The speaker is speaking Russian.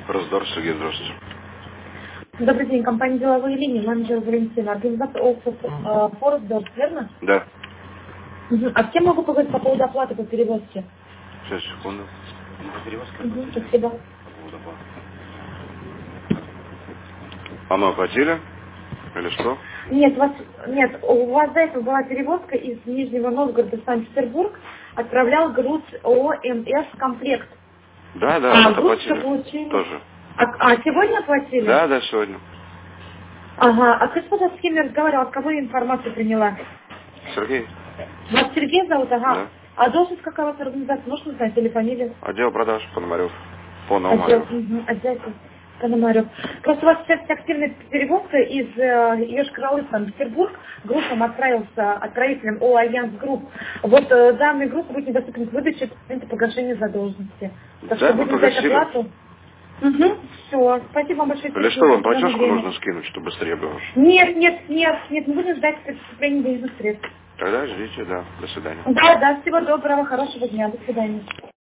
Раздор, Сергей, здравствуйте. Добрый день, компания «Деловые линии», менеджер Валентина, организация ОФС Форестдорф, верно? Да. А с кем могу поговорить по поводу оплаты по перевозке? Сейчас, секунду. Спасибо. А мы оплатили? Или что? Нет, у вас до этого была перевозка из Нижнего Новгорода в Санкт-Петербург, отправлял груз ООО «МС Комплект». Да, вот Груз все оплатили. получили. Тоже. Сегодня оплатили? Да, сегодня. Ага, а скажите, пожалуйста, с кем я разговаривала, от кого я информацию приняла? Сергей? Вас Сергей зовут, ага. Да. А должность какая у вас организация? Можно узнать или фамилию? Отдел продаж Пономарев. Отдел, Пономарев. отдел Пономарев. Просто у вас сейчас активная перевозка из Йошкар-Олы в Санкт-Петербург. Грузом отправился отправителем ООО «Альянс Групп». Вот данный груз будет недоступен к выдаче в момент погашения задолженности. Так что Да, мы будем ждать погасили. оплату. Все. Спасибо вам большое, Или Сергей, что, за вам определенное платежку время. нужно скинуть, чтобы быстрее было? Нет, мы будем ждать поступления денежных средств. Тогда ждите, да. До свидания. Да, всего доброго, хорошего дня, до свидания.